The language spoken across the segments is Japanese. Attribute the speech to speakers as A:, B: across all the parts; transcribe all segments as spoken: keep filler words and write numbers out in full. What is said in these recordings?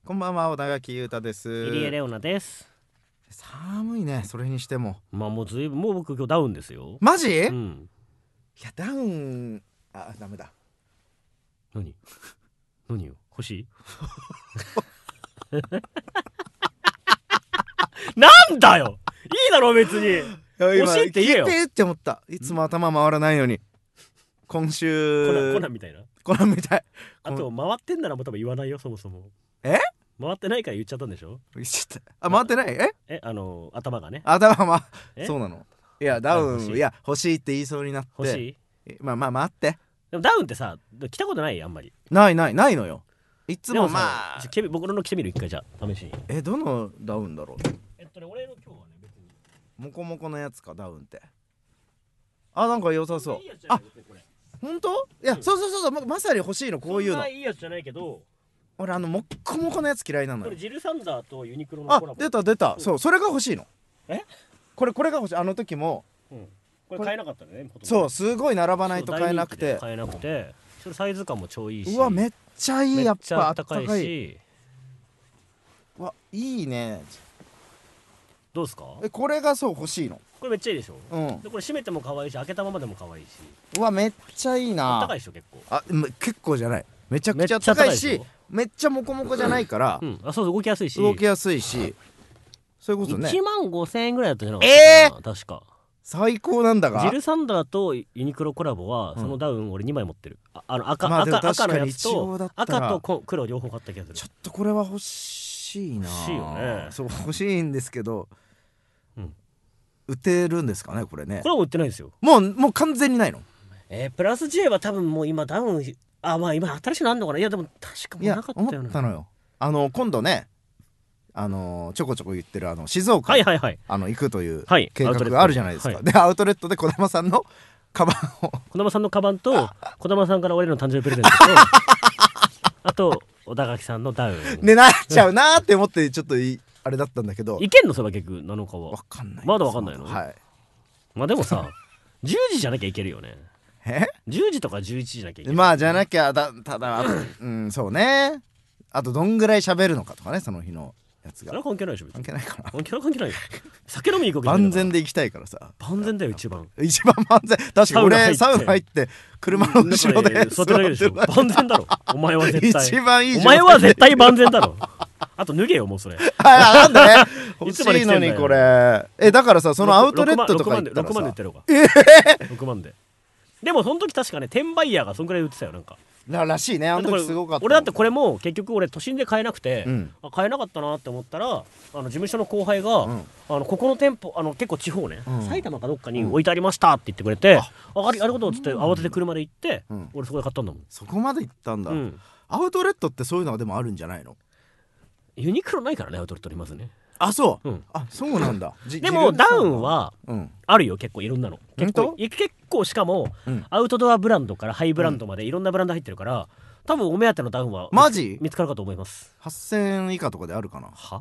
A: こんばんは、小田垣裕太です。
B: 入江レオナです。
A: 寒いね、それにしても。
B: まあもうずいぶん、もう僕今日ダウンですよ。
A: マジ？
B: うん。
A: いやダウン、あ、ダメだ。
B: 何何よ、欲しいなんだよ、いいだろ別に。欲しいって言えよ。
A: 聞いてって思った。いつも頭回らないのに今週
B: コナン、コナンみたいな。
A: コナンみたい。
B: あと回ってんならもう多分言わないよ、そもそも。
A: え？
B: 回ってないから言っちゃったんでしょ。
A: 言っちゃった。あ、回ってない。え
B: え、あの頭がね。
A: 頭ま
B: え
A: そうなの。いやダウン、
B: 欲しい
A: いや欲しいって言いそうになって。
B: 欲しい。
A: まあまあ待って。
B: でもダウンってさ、着たことない？あんまり
A: ないないないのよ。いつもまあ
B: 着て僕の着てみる一回、じゃあ試しに。
A: え、どのダウンだろう。
B: えっとね、俺の今日はね、別に
A: モコモコのやつか、ダウンって。あ、なんか良さそう。あ、本当？いや、うん、そうそうそうそう、ま、まさに欲しいの、こういうの。
B: そんないいやつじゃないけど、
A: 俺あのモッコモコのやつ嫌いなのよ。
B: これジルサンダーとユニクロのコラボ。
A: あ、出た出た、うん、そう、それが欲しいの。
B: え？
A: これこれが欲しい。あの時も、
B: うん、これ買えなかったね。
A: そう、すごい並ばないと買えなくて、
B: 買えなくて、それサイズ感も超いいし。
A: うわ、めっちゃいい。やっぱあったかい
B: し、
A: うわ、いいね。
B: どうですか？
A: え、これがそう欲しいの。
B: これめっちゃいいでしょ。
A: うん。
B: でこれ閉めても可愛いし、開けたままでも可愛いし。
A: うわ、めっちゃいいな。
B: あったかいでしょ結構。
A: あ、結構じゃない。めちゃくちゃあったかいし、めっちゃモコモコじゃないから、
B: うん、あ、そう、動きやすいし。
A: 動きやすいし、そういうことね。
B: いちまんごせんえんぐらいだったんじゃなかったかな、確か。
A: 最高なんだが。
B: ジルサンダーとユニクロコラボは、そのダウン俺にまい持ってる。あ、あの赤、
A: まあ、
B: 赤、赤のやつ
A: 一応だ
B: と赤と黒両方買った気がする。
A: ちょっとこれは欲しいな。
B: 欲しいよね。
A: そう、欲しいんですけど、
B: うん、
A: 売ってるんですかね、これね。
B: これは売ってないですよ。
A: もうもう完全にないの。
B: えー、プラス J は多分もう今ダウン、あ、まあ今新しいのあんのかな。いやでも確かもうなかったよね。
A: いや思ったのよ。あの今度ね、あのちょこちょこ言ってるあの静岡、
B: はいはいはい、
A: あの行くという
B: 計
A: 画があるじゃないですか、はい、でアウトレットで児玉さんのカバンを
B: 児玉さんのカバンと児玉さんから俺の誕生日プレゼントとあと小田垣さんのダウン
A: ね、なっちゃうなーって思ってちょっといあれだったんだけど、
B: いけんのそれは逆なのかは
A: 分かんない。
B: まだ分かんないの。
A: はい。
B: まあでもさじゅうじじゃなきゃいけるよね。
A: え
B: じゅうじとかじゅういちじじゃなきゃいけない。
A: まあじゃなきゃだ、ただうんそうね。あとどんぐらい喋るのかとかね、その日のやつが。
B: それは関係ないでしょ。
A: 関係ないかな。
B: 関係ない関係ないよ。酒飲みに行こう。
A: 万全で行きたいからさ。
B: 万全だよ一番。
A: 一番万全。確かに俺サウナ入って車の後ろで
B: 座ってるだけでしょ。万全だろ。お前は絶対。
A: 一番いい。
B: お前は絶対万全だろ。あと脱げよもうそれ。
A: あ、なんでね。欲しいのにこれ。え、だからさ、そのアウトレットとか行ったらさ、ろくまんで売ってるか。え
B: ろくまんで。でもその時確かね、転売ヤーがそんくらい売ってたよ、なんか。
A: らしいね。あの時すごかった。
B: 俺だってこれも結局俺都心で買えなくて、
A: うん、
B: あ買えなかったなって思ったら、あの事務所の後輩が、うん、あのここの店舗、あの結構地方ね、うん、埼玉かどっかに置いてありましたって言ってくれて、うん、あ, あ, ありがとうっつって慌てて車で行って、うん、俺そこで買ったんだもん。
A: そこまで行ったんだ、うん、アウトレットってそういうのはでもあるんじゃないの？
B: ユニクロないからね、アウトレットにまずね。
A: あ、そう、
B: うん、
A: あ、そうなんだ。
B: でもダウンはあるよ、結構いろんなの。結構結構しかも、うん、アウトドアブランドからハイブランドまでいろんなブランド入ってるから、多分お目当てのダウンは
A: マジ
B: 見つかるかと思います。
A: はっせんえん以下とかであるかな。
B: は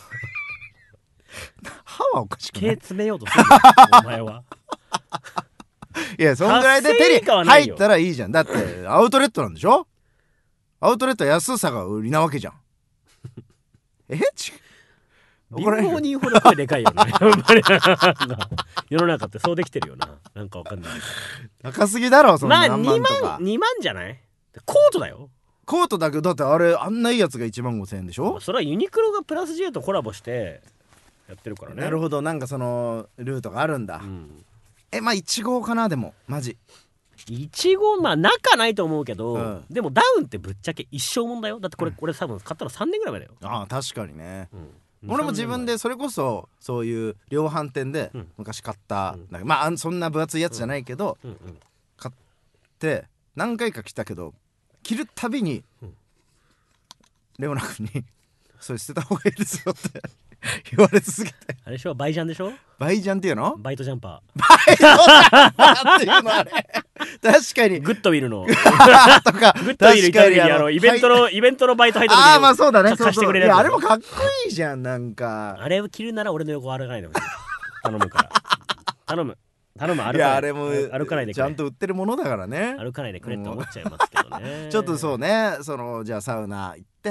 A: 歯はおかしくない？
B: 毛詰めようとするお前は。
A: いや、そんぐらいで手に入ったらいいじゃん。だってアウトレットなんでしょ。アウトレットは安さが売りなわけじゃん。え、ち
B: 貧乏人ほど声でかいよね。世の中ってそうできてるよな。なんかわかんない。
A: 高すぎだろそんな。
B: まあにまんにまんじゃない？コートだよ。
A: コートだけど、だってあれあんないいやつがいちまんごせんえんでしょ。
B: それはユニクロがプラス J とコラボしてやってるからね。
A: なるほど、なんかそのルートがあるんだ、うん、え、まあいち号かな。でもマジ
B: いち号、まあ仲ないと思うけど、うん、でもダウンってぶっちゃけ一生もんだよ。だってこれ、うん、これ多分買ったのさんねんぐらい前だよ。
A: ああ、確かにね、うん、俺も自分でそれこそそういう量販店で昔買った、うん、まあそんな分厚いやつじゃないけど、うんうんうん、買って何回か着たけど、着るたびに、うん、レオナ君にそれ捨てた方がいいですよって言われ続けて。
B: あれでしょ、バイジャンでしょ。
A: バイジャンっていうの？
B: バイトジャンパ
A: ー。バイトジャンパーっていうのあれ。確かに。
B: グッドウィルの。
A: とか。
B: グッドウィルいた時にあのイベントのイベントのバイト入った時に。
A: ああ、まあそうだね。
B: 貸してくれる。
A: いや、あれもかっこいいじゃん、なんか。
B: あれを着るなら俺の横歩かないでほしい。頼むから。頼む。頼む。歩かない。
A: いや、あれも
B: 歩かないでくれ。
A: ちゃんと売ってるものだからね。
B: 歩かないでくれって思っちゃいますけどね。
A: ちょっとそうね、そのじゃあサウナ行って。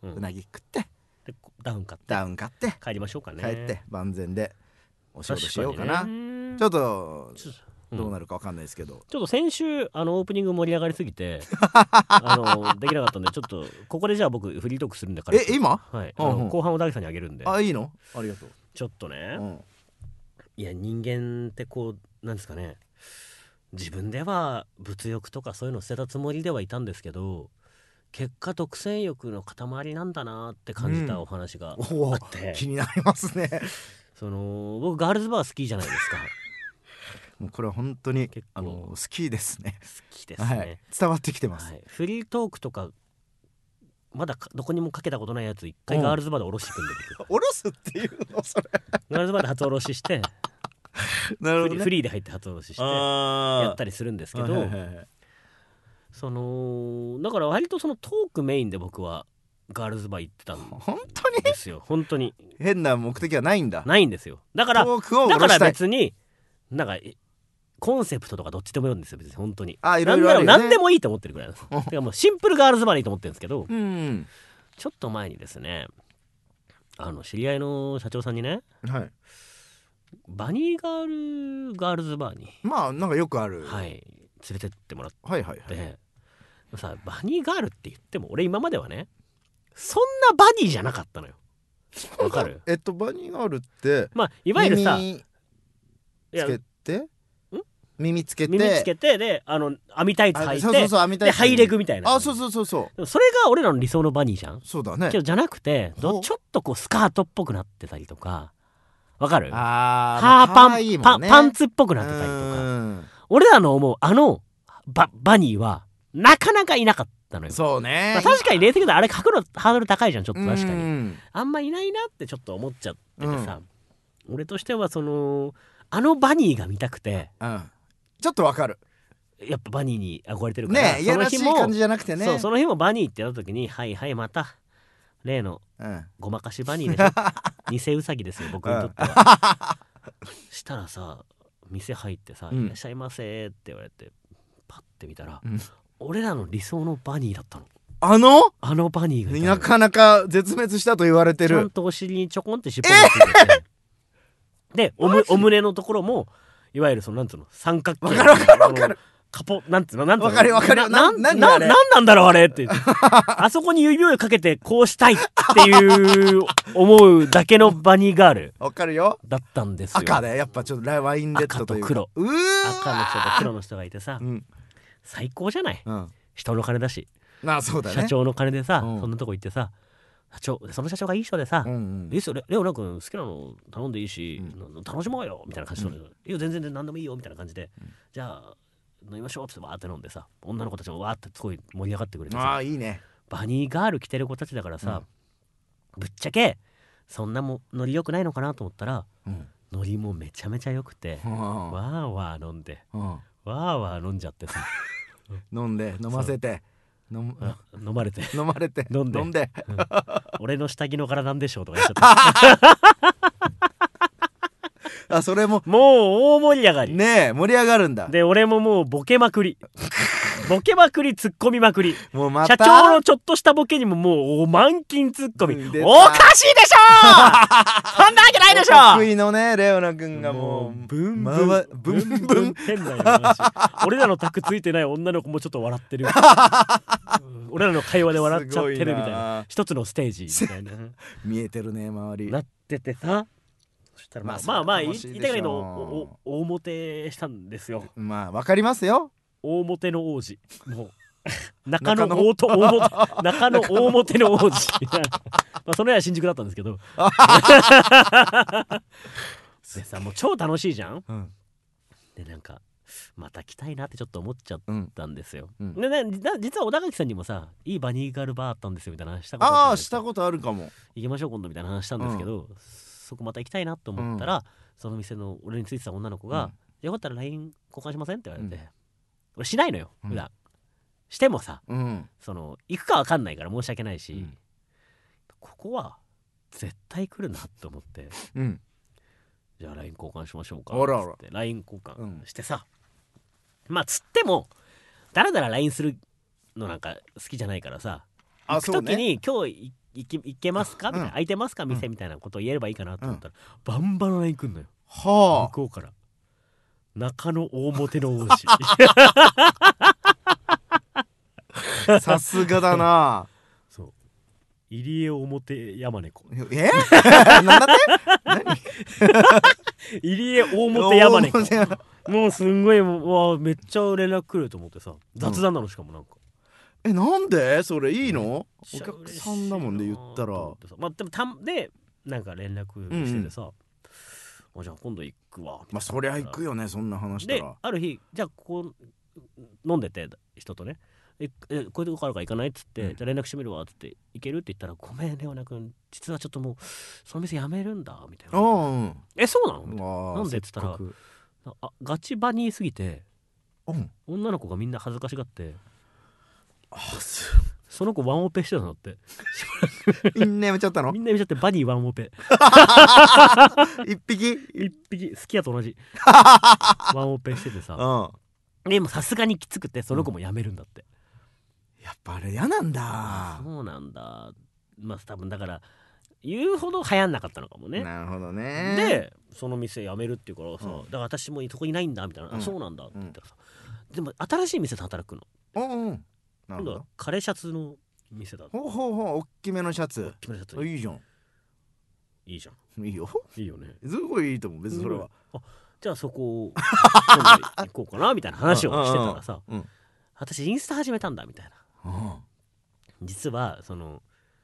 A: うなぎ食って
B: でダウン買って
A: ダウン買って
B: 帰りましょうかね。
A: 帰って万全でお仕事しようかな。
B: 確かにね
A: ちょっと
B: ちょうん
A: どうなるかわかんないですけど、
B: ちょっと先週あのオープニング盛り上がりすぎてあのできなかったんで、ちょっとここでじゃあ僕フリートークするんでから
A: え今
B: はい、
A: うんうん
B: あの後半小田木さんにあげるんで、
A: あいいのありがとう、
B: ちょっとね、
A: うん、
B: いや人間ってこうなんですかね、自分では物欲とかそういうの捨てたつもりではいたんですけど、結果独占欲の塊なんだなって感じたお話があ
A: お
B: って、
A: お気になりますね
B: その僕ガールズバー好きじゃないですか。
A: もうこれは本当に
B: 結構
A: あの好きですね。
B: 好きですね、
A: はい、伝わってきてます、
B: はい、フリートークとかまだどこにもかけたことないやつ一回ガールズバーで下ろしていくんで、僕
A: おろすっていうのそれ
B: ガールズバーで初下ろしして
A: なるほど、ね、
B: フリーで入って初下ろしして
A: あ
B: やったりするんですけど、
A: はいはいはい
B: そのだから割とそのトークメインで僕はガールズバー行ってたん
A: 本当に
B: ですよ。本当に
A: 変な目的はないんだ。
B: ないんですよ。だから
A: トークを
B: だから
A: 下ろしたい。
B: 別になんかえコンセプトとかどっちでもいいんですよ別に本当に。
A: あいろいろあるよね。
B: なんだろう何でもいいと思ってるぐらいなんです。てかもうシンプルガールズバーでいいと思ってるんですけど、
A: うん
B: ちょっと前にですね、あの知り合いの社長さんにね、
A: はい。
B: バニーガールガールズバーに、
A: まあなんかよくある。
B: はい、連れてってもらっ
A: はいはいはい。
B: て、さバニーガールって言っても俺今まではねそんなバニーじゃなかったのよ。わかる？
A: えっとバニーガールって
B: まあいわゆるさ、
A: 耳
B: いや
A: つけて耳つけて
B: 耳つけてであの網タイツ履いて、
A: そうそうそう網タイツ
B: でハイレグみたいな。
A: あそうそうそうそう
B: でもそれが俺らの理想のバニーじゃん。
A: そうだね。
B: けどじゃなくてどちょっとこうスカートっぽくなってたりとか、わかる？
A: あ
B: ハーパン、
A: 可愛いも
B: パ
A: んね
B: パンツっぽくなってたりとか、
A: うん
B: 俺らの思うあのババニーはなかなかいなかったのよ。
A: そうね、
B: まあ、確かに冷静だあれ書くのハードル高いじゃんちょっと確かに。
A: うん
B: あんまいないなってちょっと思っちゃっててさ、俺としてはそのあのバニーが見たくて、
A: うんちょっとわかる
B: やっぱバニーに憧れてるから
A: ねいやらしい感じじゃなくてね。
B: そうその日もバニーってやった時にはいはいまた例の
A: うん
B: ごまかしバニーでしょ偽ウサギですよ僕にとっては。したらさ店入ってさ「
A: うん
B: いらっしゃいませ」って言われてパッて見たら、
A: うん
B: 俺らの理想のバニーだったの。
A: あの
B: あのバニーがいたの
A: なかなか絶滅したと言われて
B: ちゃん
A: る。
B: とお尻にちょこんって尻尾がついてて、でおむお胸のところもいわゆるそのなんつうの三角形
A: わかるわかるわかる。
B: カポなんつうのなんつうの
A: わかるわかる
B: なな
A: な何あれ
B: ななんなんだろうあれって言ってあそこに指をかけてこうしたいっていう思うだけのバニーガール
A: わかるよ。
B: だったんですよ。
A: 赤でやっぱちょっとワインレッドというか
B: 赤と黒
A: うー
B: 赤の人と黒の人がいてさ、
A: うん
B: 最高じゃない。
A: うん
B: 人の金だし
A: まあそうだね。
B: 社長の金でさ、
A: うん
B: そんなとこ行ってさ社長その社長がいい人でさ、
A: うんうん
B: いいっすよレレオナ君好きなの頼んでいいし、
A: う
B: 楽しもうよみたいな感じで、いいよ全然何でもいいよみたいな感じで、じゃあ飲みましょうってわーって飲んでさ女の子たちもわーってすごい盛り上がってくれて
A: あ
B: さ
A: あいいね。
B: バニーガール着てる子たちだからさ、ぶっちゃけそんなもノリ良くないのかなと思ったら
A: うん
B: ノリもめちゃめちゃ良くて、
A: うん
B: わーわー飲んで
A: うん
B: わーわー飲んじゃってさ
A: 飲んで飲ませて飲む
B: あ飲まれて
A: 飲まれて
B: 飲んで
A: 飲んで
B: 俺の下着の柄なんでしょうとか言っちゃった
A: あそれも
B: もう大盛り上がり
A: ねえ盛り上がるんだ。
B: で俺ももうボケまくりボケまくりツッコミまくり
A: もうまた
B: 社長のちょっとしたボケにももう満金ツッコミ、
A: うん出た
B: おかしいでしょそんなわけないでしょ
A: 得意のねレオナ君がもう
B: ブンブン、
A: まわブンブン
B: 変な話俺らのタクついてない女の子もちょっと笑ってるうん俺らの会話で笑っちゃってるみたい
A: すごい
B: な
A: な
B: 一つのステージみたいな
A: 見えてるね周り。
B: なっててさそしたらまあ
A: まあ
B: まあまあ言い
A: それは楽しいでしょう
B: たいけどおお大モテしたんですよ。
A: まあわかりますよ。
B: 大モテの王子もう中野大と大モテ中野大モテの王子まあその絵は新宿だったんですけどでさもう超楽しいじゃん。
A: うん
B: でなんかまた来たいなってちょっと思っちゃっ
A: うん
B: たんですよ、
A: うん
B: でねな実は小田垣さんにもさいいバニーガールバーあったんですよみたいな話したこと
A: あ
B: あったじゃないですか。
A: あしたことあるかも。
B: 行きましょう今度みたいな話したんですけど、そこまた行きたいなと思ったら、その店の俺についてた女の子が、よかったら ライン 交換しませんって言われて、
A: うん
B: 俺しないのよ
A: うん
B: 普段、してもさ
A: うん
B: その行くか分かんないから申し訳ないし、
A: うん
B: ここは絶対来るなと思って
A: うん
B: じゃあ ライン 交換しましょうか
A: あらあら
B: つって ライン 交
A: うん
B: 換してさ、まあつってもだらだら ライン するのなんか好きじゃないからさ行く
A: あそうね
B: 時に、今日行き行けますかみたいな、
A: うん
B: 空いてますか店みたいなことを言えればいいかなと思ったら、バンバン ライン 来んのよ
A: は
B: 向こうから。中野大表の王子
A: あさすがだな
B: そう入江表山猫
A: えなんだって何
B: 入江大表山猫
A: 大表
B: もうすんごいもううわめっちゃ連絡来ると思ってさ、雑談なのしかもなんか、
A: えなんでそれいいのお
B: めっちゃ
A: 客さんだもんで言ったら
B: 嬉しいなと思ってさまあでもたんでなんか連絡しててさ、あじゃあ今度行くわみたいな。
A: まあそりゃ行くよねそんな話した
B: で
A: ら
B: ある日じゃあここ飲んでて人とねええこういうとこあるから行かないっつって、
A: うん
B: じゃあ連絡してみるわっつって行けるって言ったら、ごめんレオナ君実はちょっともうその店辞めるんだみたいな。
A: ああうん
B: えそうなの
A: うわー
B: なんでっつったら
A: せく
B: あガチバニーすぎて
A: うん
B: 女の子がみんな恥ずかしがって
A: あす
B: その子ワンオペしてたのって
A: みんなやめちゃったの
B: みんな見ちゃってバニーワンオペ
A: 一匹
B: 一匹好きやと同じワンオペしててさ、
A: うん
B: でもさすがにきつくてその子も辞めるんだって、
A: やっぱあれ嫌なんだ
B: そうなんだ。まあ多分だから言うほど流行んなかったのかもね。
A: なるほどね
B: でその店辞めるっていうからさ、
A: うん
B: だから私もそこいないんだみたいな、
A: うん
B: あそうなんだって言ったらさ、でも新しい店で働くの。
A: うんうんなるほ
B: 今度は
A: ど
B: 枯れシャツの店だ。
A: ほうほうほう大きめのシャツ
B: 枯れシャツ
A: いいじゃん
B: いいじゃん
A: いいよ
B: いいよね。
A: すごいいいと思う別にそれは
B: あじゃあそこを今度行こうかなみたいな話をしてたらさ、
A: うん
B: 私インスタ始めたんだみたいな。
A: うん
B: 実はその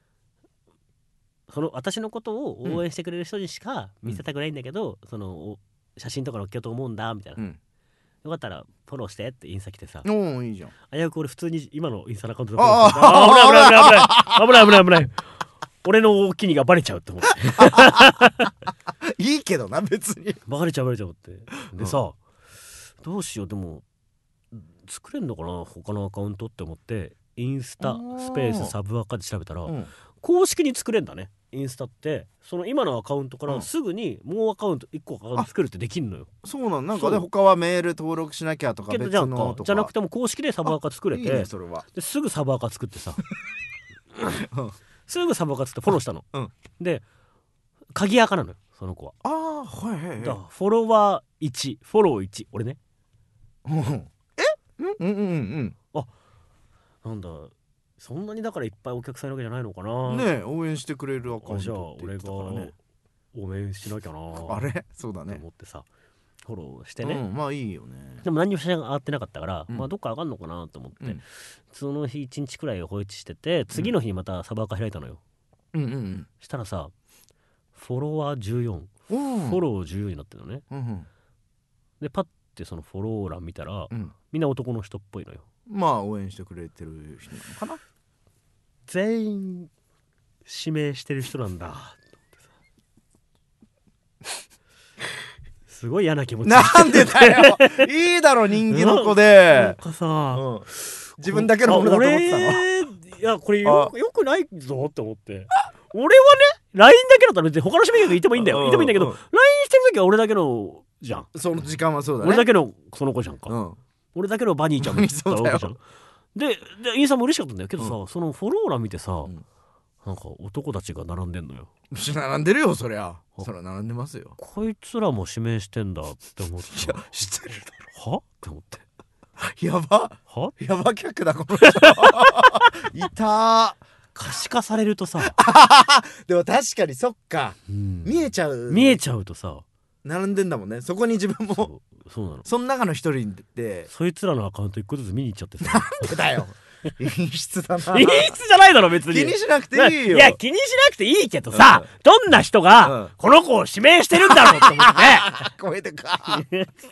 B: その私のことを応援してくれる人にしか見せたくないんだけど、そのお写真とか載っけようと思うんだみたいな、
A: うん
B: よかったらフォローしてってインスタ来てさ、
A: おおいいじゃん
B: 危うく俺普通に今のインスタのアカウントでフォローしてたあ危ない危ない危ない危ない危ない危ない俺の大きにがバレちゃうって思って
A: いいけどな別に
B: バレちゃうバレちゃうってでさ、どうしようでも作れんのかな他のアカウントって思ってインスタスペースサブアカで調べたら、
A: うん
B: 公式に作れんだね。インスタってその今のアカウントか
A: うん
B: らすぐにもうアカウントいっこアカウント作るってできんのよ。
A: そうなんなんかね
B: そう
A: 他はメール登録しなきゃとか別
B: けどじゃんか
A: のとか
B: じゃなくても公式でサブアカ作れて
A: いいねそれは
B: ですぐサブアカ作ってさ
A: うん
B: すぐサブアカ作ってフォローしたの、
A: うん
B: で鍵アカなのよその子は。
A: ああはいはいはい
B: だからフォロワーいちフォローいち俺ね。
A: うんえうんうんうん
B: なんだそんなにだからいっぱいお客さんいるわけじゃないのか
A: う
B: な。
A: んねえ応援してくれるアカウン
B: あじゃあ
A: トって言
B: 俺が
A: ってたからね
B: 応援しなきゃな
A: あれそうだ
B: と
A: ね
B: 思ってさフォローしてね、
A: うんまあいいよね
B: でも何にも写真が上がってなかったから、
A: うん
B: まあどっか上がんのかなと思って、
A: うん
B: その日いちにちくらい放置してて次の日にまたサブアカ開いたのよ。
A: うんうん
B: したらさフォロワーじゅうよん、
A: うん
B: フォローじゅうよんになってるのね。
A: うんうん
B: でパッてそのフォロー欄見たら、
A: うん
B: みんな男の人っぽいのよ。
A: まあ応援してくれてる人なのかな
B: 全員指名してる人なんだと思ってさすごい嫌な気持ち
A: なんでだよいいだろ人気の子
B: なん
A: で
B: かさ、
A: うん自分だけのものだと思ってたの
B: あ俺いやこれよよくないぞって思って俺はね ライン だけだったら別に他の指名がいてもいいんだよいてもいいんだけど
A: うん
B: ライン してる時は俺だけのじゃん。
A: その時間はそうだね
B: 俺だけのその子じゃんか、
A: うん
B: 俺だけのバニーちゃんだったわけじゃん。ででインスタも嬉しかったんだよけどさ、
A: うん
B: そのフォロー欄見てさ、
A: ん
B: なんか男たちが並んでんのよ。
A: 並んでるよそりゃそりゃ並んでますよ
B: こいつらも指名してんだって思って
A: いや知ってるだ
B: はって思って
A: ろやば
B: は
A: やば客だこの人いた
B: 可視化されるとさ、
A: でも確かにそっか
B: うん
A: 見えちゃう
B: 見えちゃうとさ
A: 並んでんだもんねそこに自分も
B: そうそうなの。
A: その中の一人で
B: そいつらのアカウント一個ずつ見に行っちゃってさ
A: なんでだよ陰湿だな
B: いい質じゃないだろ別に。
A: 気にしなくていいよ
B: いや気にしなくていいけどさ、
A: うん
B: どんな人
A: うん
B: がこの子を指名してるんだろうって思って
A: 超えてか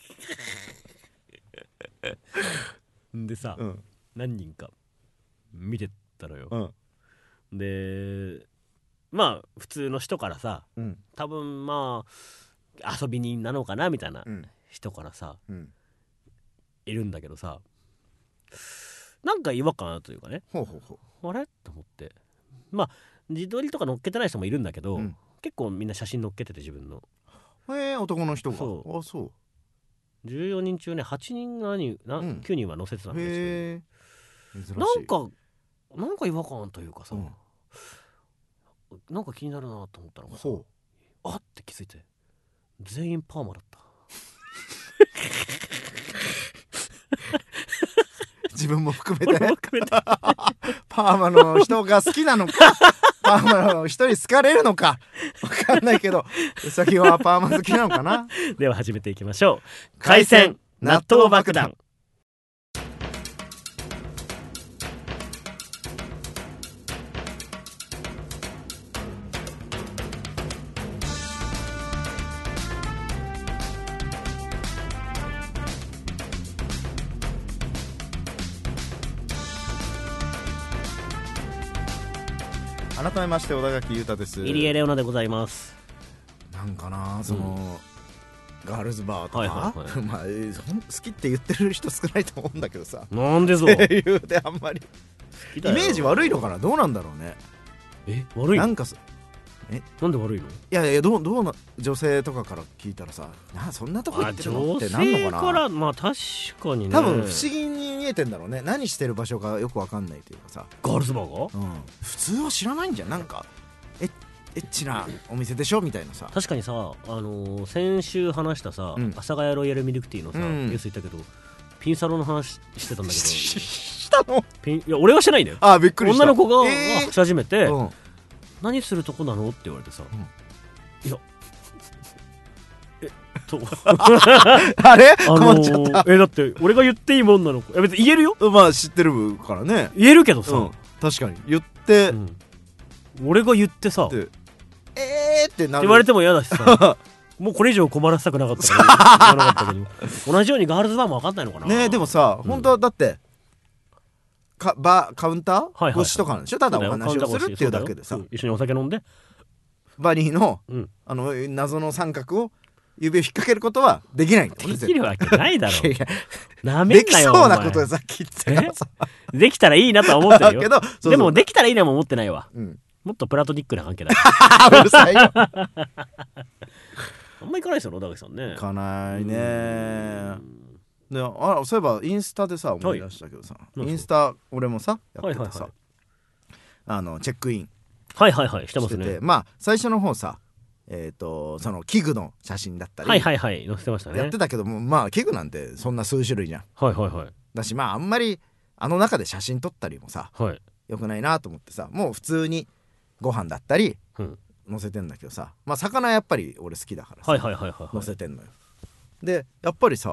B: でさ、
A: うん
B: 何人か見てたのよ、
A: うん
B: でまあ普通の人からさ
A: うん
B: 多分まあ遊び人なのかなみたいな
A: うん
B: 人からさ
A: うん
B: いるんだけどさなんか違和感というかね
A: ほうほうほ
B: あれと思ってまあ自撮りとか載っけてない人もいるんだけど、
A: うん
B: 結構みんな写真載っけてて自分の
A: うへえ男の人が
B: そ
A: あそ
B: じゅうよにん中ねはちにんなにな、
A: うん
B: きゅうにんは載せてたんですよ。
A: うへえ珍しい
B: なんかなんか違和感というかさ、
A: うん
B: なんか気になるなと思ったのがさ、
A: ほう
B: あって気づいて全員パーマだった
A: 自分も含めて
B: 俺も含めて
A: パーマの人が好きなのかパーマの人に好かれるのか分かんないけどうさぎはパーマ好きなのかな。
B: では始めていきましょう。海鮮納豆爆弾。
A: 改めまして小田垣裕太です。
B: 入江レオナでございます。
A: なんかなその、うん、ガールズバーとか、はいはいはい、まあ、えー、好きって言ってる人少ないと思うんだけどさ。
B: なんでぞ
A: 声優であんまりイメージ悪いのかな。どうなんだろうね。
B: え悪いの
A: なんかえ
B: なんで悪いの。い
A: やいやどうどうな女性とかから聞いたらさなそんなとこ行ってるのってなんのかな。
B: 女性からまあ確かにね
A: 多分不思議に見えてんだろうね。何してる場所かよくわかんないというかさ。
B: ガールズバーが、
A: うん、普通は知らないんじゃん。なんかえエッチなお店でしょみたいなさ。
B: 確かにさ、あのー、先週話したさ、うん、阿佐ヶ谷ロイヤルミルクティーのさ、うん、ニュース言ったけどピンサロの話してたんだけど
A: したの
B: ピンいや俺はしてないんだよ。
A: あびっくりした。
B: 女の子が、
A: えー、
B: し始めて、
A: うん、
B: 何するとこなのって言われてさ、うん、いやえっと
A: あれ、
B: あのー、えだって俺が言っていいもんなのか。いや別に言えるよ。
A: まあ知ってるからね
B: 言えるけどさ、うん、
A: 確かに言って、うん、
B: 俺が言ってさ
A: えーってなる
B: 言われても嫌だしさもうこれ以上困らせたくなかったから言わなかったけど同じようにガールズバーも分かんないのかな。
A: ねえでもさ、うん、本当はだってかバーカウンター、はいはいはい、越しとかなんでしょ。ただお話をするっていうだけでさ、
B: 一緒にお酒飲んで
A: バニーの、
B: うん、
A: あの謎の三角を指を引っ掛けることはできないんだ。
B: できるわけないだろ
A: いや
B: なめんなよ。
A: できそうなことでさっき言ってたからさ
B: できたらいいなとは思ってるよ
A: けどそうそう
B: でもできたらいいなも思ってないわ、うん、もっとプラトニックな関係だ
A: うるさいよあ
B: んま行かないですよ小田垣さんね。
A: 行かないね。であそういえばインスタでさ思い出したけどさ、はい、インスタ俺もさやっててさ、はいはいはい、あのチェックイン
B: はいはいはいしてますね。
A: まあ最初の方さえーとその器具の写真だったり
B: はいはいはい載せてましたね。
A: やってたけどもまあ器具なんてそんな数種類じゃん。
B: はいはいはい。
A: だしまああんまりあの中で写真撮ったりもさ、はい、よくないなと思ってさもう普通にご飯だったり、うん、載せてんだけどさまあ魚やっぱり俺好きだからさ、はいはいはいはい、載せてんのよ。でやっぱりさ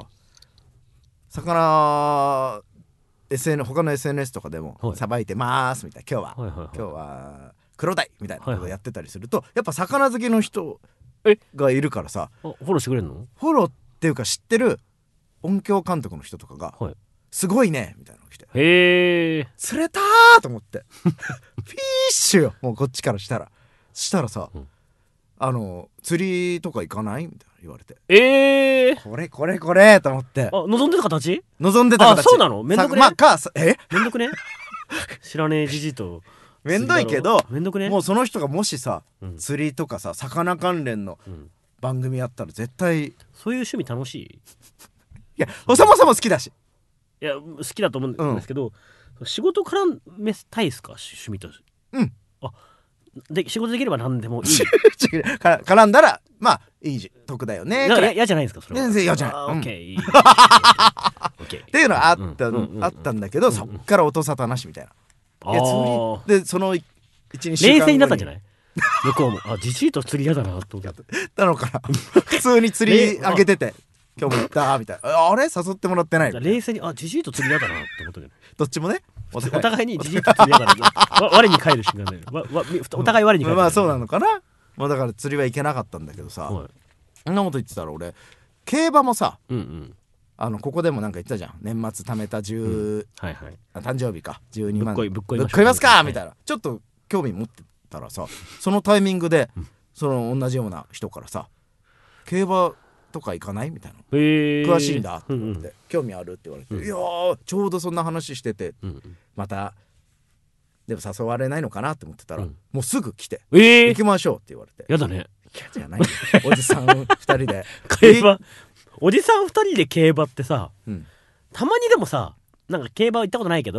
A: 魚 エスエヌ 他の エスエヌエス とかでもさばいてますみたいな今日は、はいはいはい、今日は黒鯛みたいなことをやってたりすると、はいはい、やっぱ魚好きの人がいるからさ
B: フォローしてくれるの。フ
A: ォローっていうか知ってる音響監督の人とかが、はい、すごいねみたいなのが来て
B: へー
A: 釣れたーと思ってフィッシュよもうこっちからしたらしたらさ、うん、あの釣りとか行かないみたいな言われて
B: えー
A: これこれこれと思って
B: あ望んでた形
A: 望んでた形。
B: あそうなの。めんどくね。
A: まあかえ
B: めんどくね知らねえじじと
A: めんどいけど
B: めんどくね。
A: もうその人がもしさ、うん、釣りとかさ魚関連の番組やったら絶対
B: そういう趣味楽しい。
A: いやそもそも好きだし
B: いや好きだと思うんですけど、うん、仕事絡めたいですか趣味と。
A: うん
B: あで仕事できれば何でもいい
A: 絡んだらまあいいじ得だよね。
B: 嫌じゃないですかそれは。
A: 全然嫌じゃない。
B: オッケー
A: っていうのはあった、うんうんうん、あったんだけど、うんうん、そっから音沙汰なしみたいな。いや釣りでそのいちにしゅうかんごに
B: 冷静になったんじゃない向こうもあじじいと釣り嫌だなと思って
A: たのから普通に釣り上げてて今日も行ったみたいなあれ誘ってもらってないみたいな。
B: 冷静にあじじいと釣り嫌だなって思ったけど
A: どっちもね
B: お互い、お互いにじじいと釣り嫌だな我に返る瞬間だよわわお互い我に返る、
A: まあそうなのかな。まあだから釣りは行けなかったんだけどさ、はい、そんなこと言ってたら俺競馬もさ、うんうん、あのここでもなんか言ったじゃん年末貯めたじゅう、うんはいはい、誕生日かじゅうにまんぶっこいますかみたいなちょっと興味持ってたらさそのタイミングで、うん、その同じような人からさ競馬とか行かないみたいな詳しいんだって言われて、うんうん、興味あるって言われて、うん、いやちょうどそんな話してて、うんうん、またでも誘われないのかなって思ってたら、うん、もうすぐ来て、えー、行きましょうって言われて
B: やだね
A: 嫌じゃないおじさんふたりで
B: 競馬おじさんふたりで競馬ってさ、うん、たまにでもさなんか競馬行ったことないけど、うん、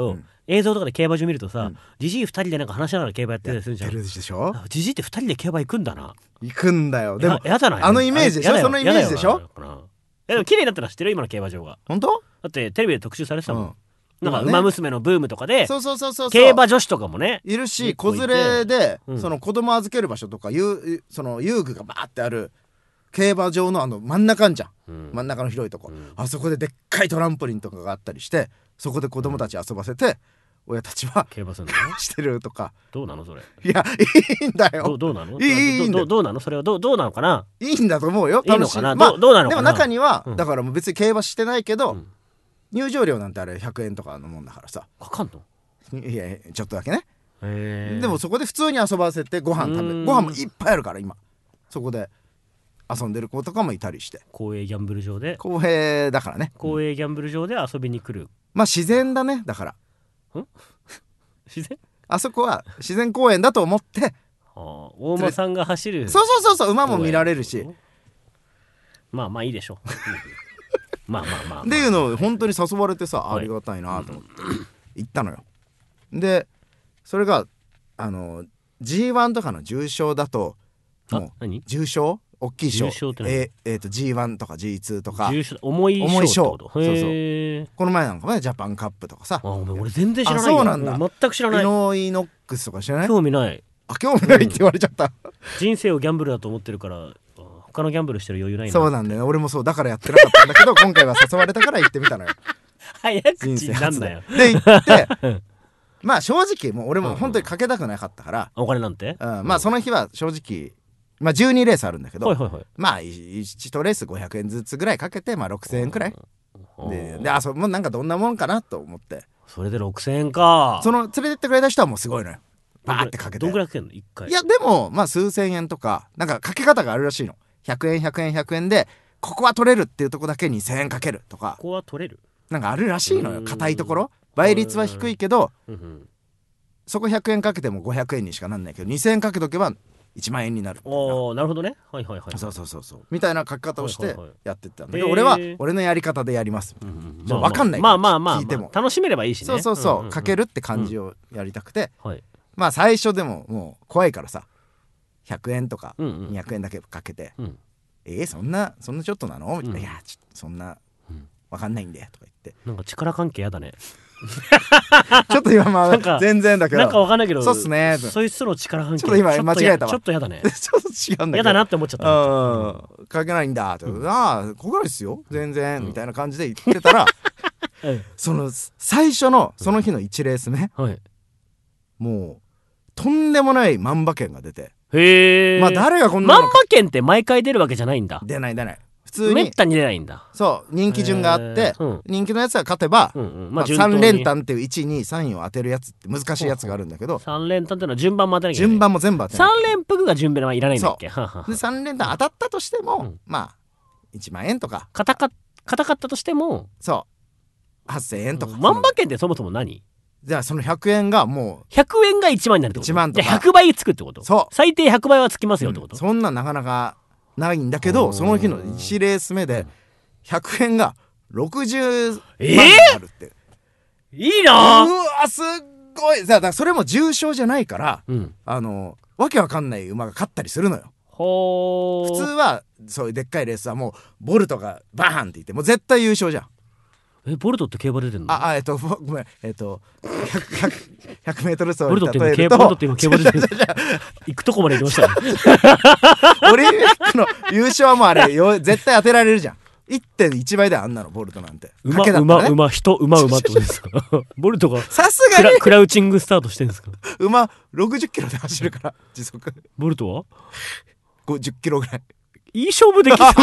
B: 映像とかで競馬場見るとさ、
A: うん
B: じじいふたりでなんか話しながら競馬やってたりするじゃん。
A: やってるでしょ。
B: じじいってふたりで競馬行くんだな。
A: 行くんだよ。でも
B: ややだな
A: あのイメージでしょ。
B: やだよ
A: そのイメージでしょ。
B: やだよな。いやでも綺麗になったの知ってる今の競馬場が。
A: 本当？
B: だってテレビで特集されてたもん、
A: うん
B: なんか
A: 今ね
B: 馬娘のブームとかで
A: そうそうそうそうそう。
B: 競馬女子とかもね
A: いるし、
B: 結構いて
A: 子連れで、
B: うん
A: その子供預ける場所とか遊その遊具がバーってある競馬場のあの真ん中あんじゃん、
B: うん、
A: 真ん中の広いとこ、
B: うん、
A: あそこででっかいトランポリンとかがあったりして、そこで子供たち遊ばせて、親たちは
B: 競馬するの
A: してるとか。
B: どうなのそれ。
A: いやいいんだ
B: ど
A: よ。
B: うどうなの
A: いいいいんだよ
B: どどどうなのそれはどうどうなのかな。
A: いいんだと思うよ。
B: いいの
A: 楽しい。
B: かな、
A: まあ
B: どうどうなのかな。
A: でも中には、
B: うん、
A: だからもう別に競馬してないけど、
B: うん、
A: 入場料なんてあれひゃくえんとかのもんだからさ。
B: かかんの。
A: いやいやちょっとだけね。
B: へー
A: でもそこで普通に遊ばせてご飯食べ
B: うん
A: る。ご飯もいっぱいあるから今そこで遊んでる子とかもいたりして、
B: 公営ギャンブル場で
A: 公平だからね。
B: 公営ギャンブル場で遊びに来る、
A: まあ自然だね。だから
B: 自然。
A: あそこは自然公園だと思って、
B: あ大間さんが走る。
A: そうそうそうそう、馬も見られるし、
B: まあまあいいでしょうまあまあまあ、まあ、
A: っていうのを本当に誘われてさ、
B: はい
A: ありがたいなと思って行ったのよ。でそれがあの ジーワン とかの重賞だと、もう
B: あ何
A: 重賞大きい賞、
B: 重賞って何？
A: えーえーと ジーワン とか ジーツー とか
B: 重賞重い
A: 重い
B: 賞ってこと。
A: 賞
B: へー。
A: この前なんかもねジャパンカップとかさ、
B: あごめん俺全然知らないよ。
A: あそうなんだ。
B: も全く知らない。
A: イノイノックスとか知らない？
B: 興味ない。
A: あ興味ないって言われちゃった、
B: 人生をギャンブルだと思ってるから他のギャンブルしてる余裕ないな。
A: そうなんだよね。俺もそうだからやってなかったんだけど今回は誘われたから行ってみたのよ。
B: 早
A: 人
B: 口
A: 生初で
B: なんだよ。
A: で行ってまあ正直もう俺も本当にかけたくなかったから、
B: お金なんて、
A: うん、まあその日は正直まあじゅうにレースあるんだけど、
B: はいはいはい。
A: まあいちレースごひゃくえんずつぐらいかけてまあろくせんえんくらいで、であそもうなんかどんなもんかなと思って、
B: それでろくせんえんか。
A: その連れてってくれた人はもうすごいのよ。バーってかけて。
B: どんぐらいかけんのいっかい。
A: いやでもまあ数千円とかなんかかけ方があるらしいの。ひゃくえんひゃくえんひゃくえんでここは取れるっていうとこだけにせんえんかけるとか
B: ここは取れる。
A: なんかあるらしいのよ。
B: うーん
A: 硬いところ倍率は低いけど
B: うんうん。
A: そこひゃくえんかけてもごひゃくえんにしかなんないけどにせんえんかけとけばいちまんえんになるみたいな。
B: おーなるほどね。はいはいはい。
A: そうそうそうそうみたいな書き方をして
B: はいはいはい
A: やってったんだけど、
B: へー
A: 俺は俺のやり方でやります。
B: うんうん
A: ちょっと分かんない
B: まあまあまあ、まあ、
A: 聞いても
B: 楽しめればいいしね。
A: そうそうそう、
B: んんん
A: かけるって感じをやりたくて、
B: はい。
A: まあ最初でももう怖いからさひゃくえんとか
B: うんうん
A: にひゃくえんだけかけて、
B: うん
A: えー、そんなそんなちょっとなのみたいな、
B: うん
A: いやちょっとそんな
B: うん
A: 分かんないんでとか言って
B: なんか力関係やだね。
A: ちょっと今ま
B: なんか
A: あ全然だけど
B: なんかわかんないけど。
A: そうっすね
B: そいつとの力関係。
A: ちょっと今
B: や
A: 間違えたわ
B: ちょっとやだね。
A: ちょっと違うんだけど
B: やだなって思っちゃった。
A: うんかけないんだって、
B: うん
A: ああここぐらいですよ全然、みたいな感じで言ってたら
B: うん
A: その最初のその日のいちレース目、
B: はい。
A: もうとんでもない万馬券が出て、
B: へえ。
A: まあ誰がこんなの
B: 万馬券って毎回出るわけじゃないんだ。
A: 出ない出ない普通に
B: めったに出ないんだ。
A: そう人気順があって、
B: へーうん
A: 人気のやつが勝てば、
B: うんうん。
A: まあ、
B: 順当に
A: さん連単っていういちにさんいを当てるやつって難しいやつがあるんだけど、
B: 三連単ってのは順番も当てなきゃいけない。
A: 順番も全部当てない
B: 三連服が順番はいらないんだっけ。ははは
A: でさん連単当たったとしても、
B: うん
A: まあいちまんえんとか
B: 硬か硬かったとしても
A: そうはっせんえんとか、
B: 万馬券ってそもそも何？
A: じゃあそのひゃくえんがも
B: ひゃくえんがいちまんになるってこと？
A: いちまんとか
B: じゃあひゃくばいつくってこと？
A: そう
B: 最低ひゃくばいはつきます
A: う、
B: よってこと？
A: うんそんなんなかなかないんだけ
B: おー
A: ど、その日のいちレース目でひゃくえんがろくじゅうまん
B: えー
A: になるって、
B: いいうなぁ。
A: わすっごい。だからそれも重賞じゃないから、
B: うん。
A: あのわけわかんない馬が勝ったりするのよ。
B: ほー。
A: 普通はそういうでっかいレースはもうボルトがバーンって言ってもう絶対優勝じゃん。
B: えボルトって競馬出てんの？
A: ああえっとごめんえっとひゃくひゃくメートル走
B: ボルトって今
A: に例えると
B: 競ボルトって今競馬出てる。行くとこまで行きましたね。
A: オリンピックの優勝はもうあれよ絶対当てられるじゃん。いってんいちばいであんなのボルトなんて
B: 馬
A: 賭けだったらね
B: 馬馬人馬馬ってことですか？ボルトが
A: さすがに
B: クラクラウチングスタートしてんですか？
A: 馬ろくじゅっキロで走るから時速
B: ボルトは
A: ごじゅっキロぐらい。
B: いい勝負できる。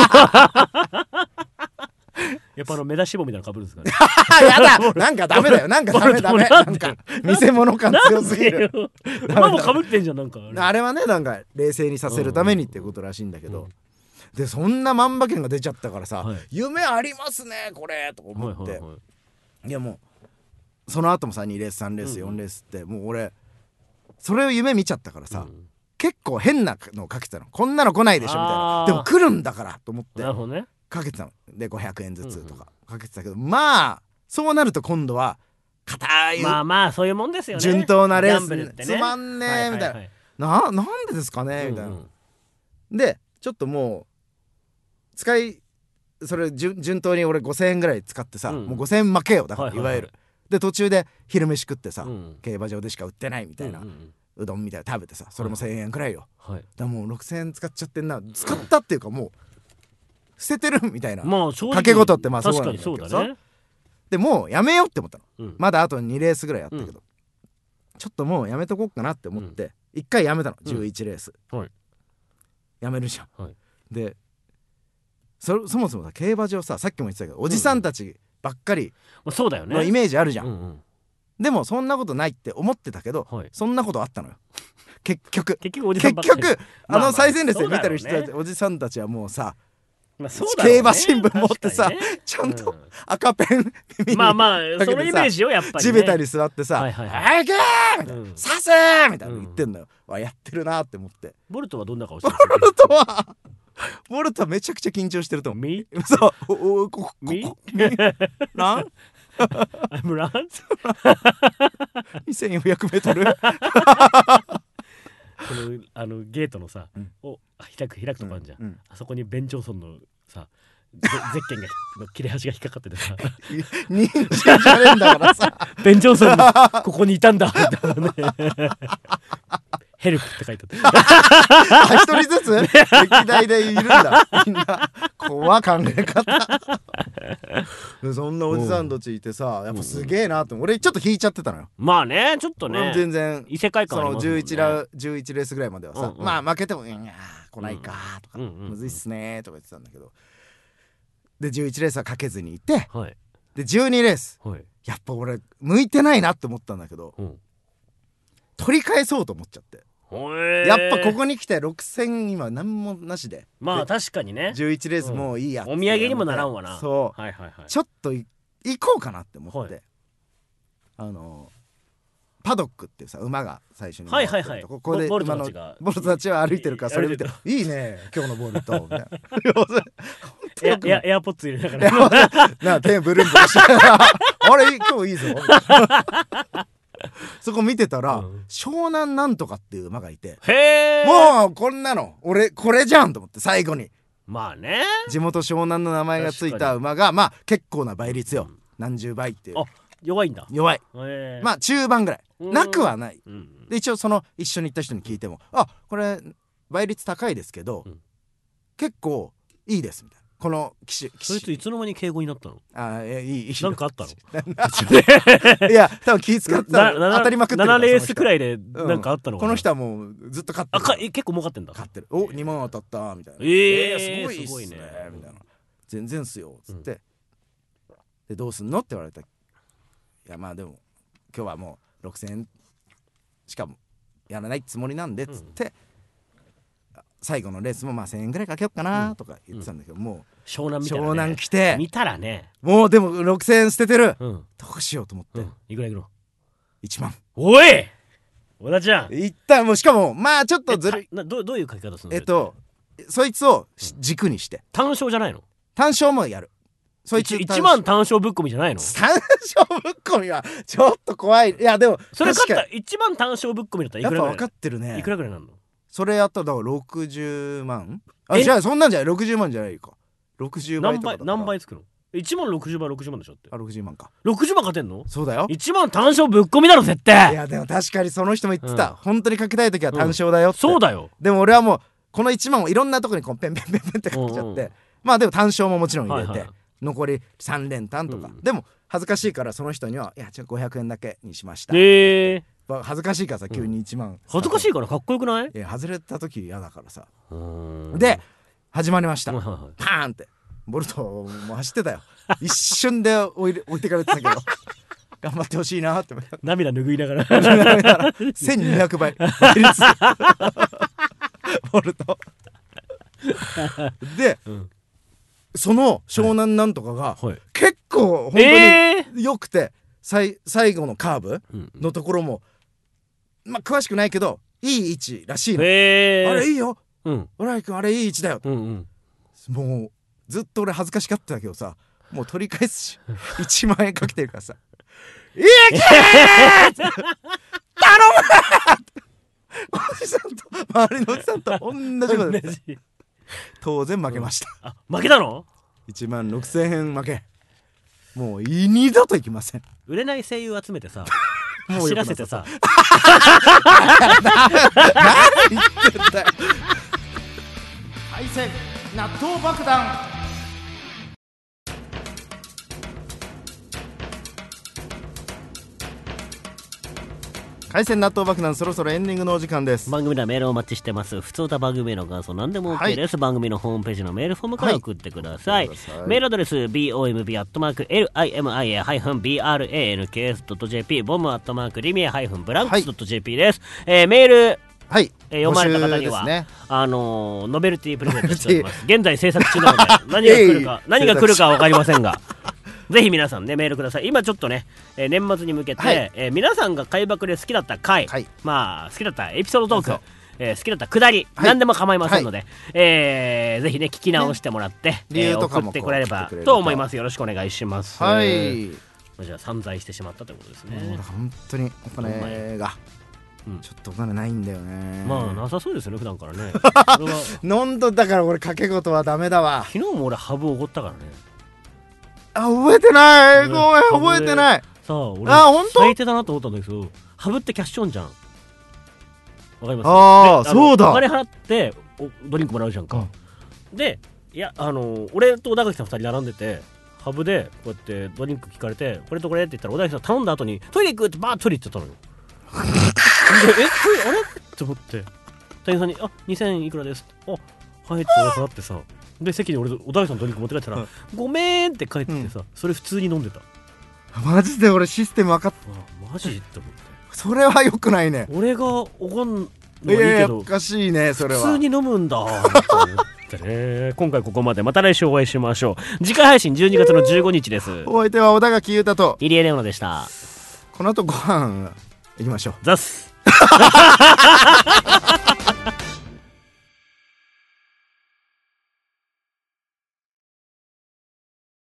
B: やっぱあの目出し棒みたいなの被るんですかね。
A: あやだなんかダメだよなんかダメダメなんか見せ物感強すぎる。
B: 馬も被ってんじゃんなんかあれ。
A: あれはねなんか冷静にさせるためにっていうことらしいんだけど、でそんな万馬券が出ちゃったからさ、
B: はい
A: 夢ありますねこれと思って、
B: はいはいはい
A: いやもうその後もさにレースさんレース
B: うん
A: よんレースってもう俺それを夢見ちゃったからさ、
B: うん
A: 結構変なのをかけてたの。こんなの来ないでしょみたいな
B: あー
A: でも来るんだからと思って
B: なるほどね。
A: かけてたのでごひゃくえんずつとかかけてたけど、まあそうなると今度は硬い、
B: まあまあそういうもんですよね。
A: 順当なレース、
B: ギャンブルってね、
A: つまんねえみたいな、
B: はいはいはい、
A: ななんでですかねみたいな、
B: うん
A: うん、でちょっともう使いそれ順順当に俺ごせんえんぐらい使ってさ、うん、もうごせんえん負けよだから、はいはいはい、いわゆるで途中で昼飯食ってさ、うん、競馬場でしか売ってないみたいな、うんうんうん、うどんみたいな食べてさ、それもせんえんくらいよ、はい、だからもうろくせんえん使っちゃってんな、使ったっていうかもう捨ててるみたいな、まあ賭け事ってまあそうなんだけどさ、確かにそうだね。でもうやめようって思ったの、うん、まだあとにレースぐらいあったけど、うん、ちょっともうやめとこうかなって思っていっかいやめたの、じゅういちレース、うん、はい、やめるじゃん、はい、で そ, そもそもさ競馬場さ、さっきも言ってたけどおじさんたちばっかりのイメージあるじゃん、うんうん、でもそんなことないって思ってたけど、はい、そんなことあったのよ結局結局おじさんばっかり、結局あの最前列で見てる人たち、まあまあね、おじさんたちはもうさ、まあそうだろうね、競馬新聞持ってさ、ね、ちゃんと赤ペン耳にまあまあそのイメージをやっぱり、ね、地べたに座ってさ「はいはいはい、あげー!」みたいな「刺せ!」みたいな言ってんのよ、うん、やってるなって思って。ボルトはどんな顔してる？ボルトはボルトはめちゃくちゃ緊張してると思う。ミ？そうおおここミ？ラン？I'm run？ にせんよんひゃくメートルこのあのゲートのさ、うん、を開く開くとこあるじゃん、うんうん、あそこにベン・ジョンソンのさゼッケンがの切れ端が引っかかっててさ人間じゃねえんだからさベン・ジョンソンのここにいたんだみたいなねヘルプって書いてあった一人ずつ歴代でいるんだみんな。怖考え方そんなおじさんたちいてさ、やっぱすげえなと思う。俺ちょっと引いちゃってたのよ。まあね、ちょっとね全然異世界観ありますもんね。そのじゅういちラ、じゅういちレースぐらいまではさ、うんうん、まあ負けても「いや来ないか」とか、うんうんうん、むずいっすねとか言ってたんだけど、でじゅういちレースはかけずにいて、はい、でじゅうにレース、はい、やっぱ俺向いてないなって思ったんだけど、うん、取り返そうと思っちゃって、やっぱここに来てろくせん今何もなしで、まあ確かにねじゅういちレースもういいや、うん、お土産にもならんわな。そう、はいはいはい、ちょっと行こうかなって思って、はい、あのパドックっていうさ馬が最初にはいはいはい、ここでボルトたちがボルトたちは歩いてるから、それ見て「いいね今日のボルト」みたいなエアエアポッツ入れながらなあ手ブルンブルしてあれ今日いいぞみたいなそこ見てたら、うん、湘南なんとかっていう馬がいて、へーもうこんなの俺これじゃんと思って、最後にまあね地元湘南の名前がついた馬がまあ結構な倍率よ、うん、何十倍っていう。あ弱いんだ。弱い、へーまあ中盤ぐらいなくはない、うん、で一応その一緒に行った人に聞いても、あこれ倍率高いですけど、うん、結構いいですみたいな。この騎手そいついつの間に敬語になったの？あいやいいいいなんかあったの？いや多分気使ってたの当たりまくってるから。ななレースくらいでなんかあったのかな、うん、この人はもうずっと勝ってる。あか結構儲かってんだ。勝ってる。おにまん当たったみたいな。えー、えー、すごいっすねみたいな。全然っすよつって、うん、でどうすんのって言われた。いやまあでも今日はもうろくせんえんしかもやらないつもりなんでっつって、うん、最後のレースもまあせんえんぐらいかけようかなとか言ってたんだけど、うん、もう湘南みたいな、ね、湘南来て見たらねもうでもろくせんえん捨ててる、うん、どうしようと思って、うん、いくらいくらいちまん。おい小田ちゃんいったもうしかもまあちょっとずるいな。 ど, どういう書き方するの？えっとそいつを軸にして、うん、単勝じゃないの？単勝もやる。そいついちまん単勝ぶっ込みじゃないの？単勝ぶっ込みはちょっと怖い。いやでもそれ勝ったらいちまん単勝ぶっ込みだったらいくらぐらい？やっぱ分かってるね。いくらぐらいなんの？それやったらだからろくじゅうまん。あじゃあそんなんじゃないろくじゅうまんじゃないか。ろくじゅうばいとかだから何倍何倍つくの？いちまんろくじゅうばいろくじゅうまんでしょって。あろくじゅうまんか。ろくじゅうまん勝てんの？そうだよ。いちまん単勝ぶっ込みだろ絶対。いやでも確かにその人も言ってた、うん、本当にかけたい時は単勝だよって、うん、そうだよ。でも俺はもうこのいちまんをいろんなとこにこうペンペンペンペンってかけちゃって、うんうん、まあでも単勝ももちろん入れて、はいはい、残りさん連単とか、うん、でも恥ずかしいからその人にはいやじゃあごひゃくえんだけにしました。へー恥ずかしいからさ急にいちまん、うん、恥ずかしいからかっこよくない？いや外れた時嫌だからさ。で始まりました、はいはいはい、パーンってボルトも走ってたよ一瞬で置い、置いてかれてたけど頑張ってほしいなって涙拭いながらせんにひゃくばいボルトで、うん、その湘南なんとかが、はい、結構本当に良くて、えー、最後のカーブのところも、うん、まあ詳しくないけどいい位置らしいの、えー、あれいいよ、うん、オライ君あれいい位置だよ、うんうん、もうずっと俺恥ずかしがってたけどさもう取り返すしいちまんえんかけてるからさいけー頼むおじさんと周りのおじさんと同じことです。当然負けました、
B: うん、あ負けたの
A: いちまんろくせんえん負け。もう二度と行きません。
B: 売れない声優集めてさ走らせてさ
A: 何言ってんだよ。海鮮納豆爆弾。海鮮納豆爆弾、そろそろエンディングのお時間です。
B: 番組ではメールをお待ちしてます。普通た番組への感想何でも OK です、はい、番組のホームページのメールフォームから送ってください、はい、メールアドレス ボム アットマーク リミア ブランクス ドット ジェーピー ボム アットマーク リミア ブランクス ドット ジェーピー です、はいえー、メール
A: はい、
B: えー、読まれた方には、ね、あのー、ノベルティプレゼントしております現在制作中なので何が来るか何が来るか分かりませんがぜひ皆さんねメールください。今ちょっとね、えー、年末に向けて、はいえー、皆さんが海爆で好きだった回、はい、まあ好きだったエピソードトーク、えー、好きだったくだり、はい、何でも構いませんので、はいえー、ぜひね聞き直してもらって、ねえー、送ってくれればと思います。よろしくお願いします。はい。じゃあ散財してしまったということですね。
A: 本当にお金が、うん、ちょっとお金ないんだよね。
B: まあなさそうですよね普段からね。
A: なんとだから俺掛け事はダメだわ。
B: 昨日も俺ハブおごったからね。
A: あ覚えてない、ごめん覚えてない。
B: さあ俺あ最低だなと思ったんだけど、ハブってキャッシュオンじゃん。わかります？
A: ああそうだ。
B: お金払ってドリンクもらうじゃんか、うん、でいやあの俺と小田垣さんふたり並んでてハブでこうやってドリンク聞かれてこれとこれって言ったら小田垣さん頼んだ後にトイレ行くってバーットイレ行ってたのよ。でえトイレあれって思って店員さんにあにせんいくらですってあはいって俺払ってさで席に俺と小田垣さんのドリンク持って帰ったら、うん、ごめんって帰ってきてさ、うん、それ普通に飲んでた。
A: マジで俺システム分かった。
B: マジって思って
A: それは良くないね。
B: 俺がおごんのはいいけど
A: おかしいねそれは。
B: 普通に飲むんだって思ってね。今回ここまで、また来週お会いしましょう。次回配信じゅうにがつのじゅうごにちです。
A: お相手は小田垣裕太と
B: 入江レオナでした。
A: この後ご飯行きましょう。
B: ザス